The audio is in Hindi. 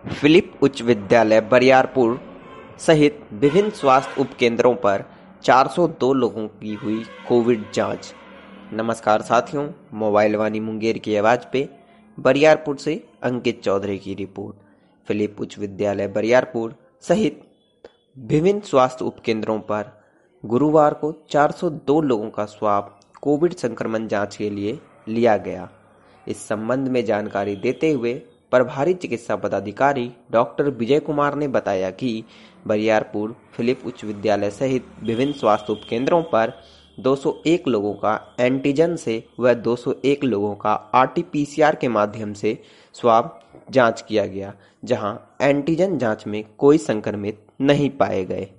फिलिप उच्च विद्यालय बरियारपुर सहित विभिन्न स्वास्थ्य उपकेंद्रों पर 402 लोगों की हुई कोविड जांच। नमस्कार साथियों, मोबाइल वाणी मुंगेर की आवाज पे बरियारपुर से अंकित चौधरी की रिपोर्ट। फिलिप उच्च विद्यालय बरियारपुर सहित विभिन्न स्वास्थ्य उपकेंद्रों पर गुरुवार को 402 लोगों का स्वाब कोविड संक्रमण जांच के लिए लिया गया। इस संबंध में जानकारी देते हुए प्रभारी चिकित्सा पदाधिकारी डॉक्टर विजय कुमार ने बताया कि बरियारपुर फिलिप उच्च विद्यालय सहित विभिन्न स्वास्थ्य उपकेंद्रों पर 201 लोगों का एंटीजन से व 201 लोगों का आरटी-पीसीआर के माध्यम से स्वाब जांच किया गया, जहां एंटीजन जांच में कोई संक्रमित नहीं पाए गए।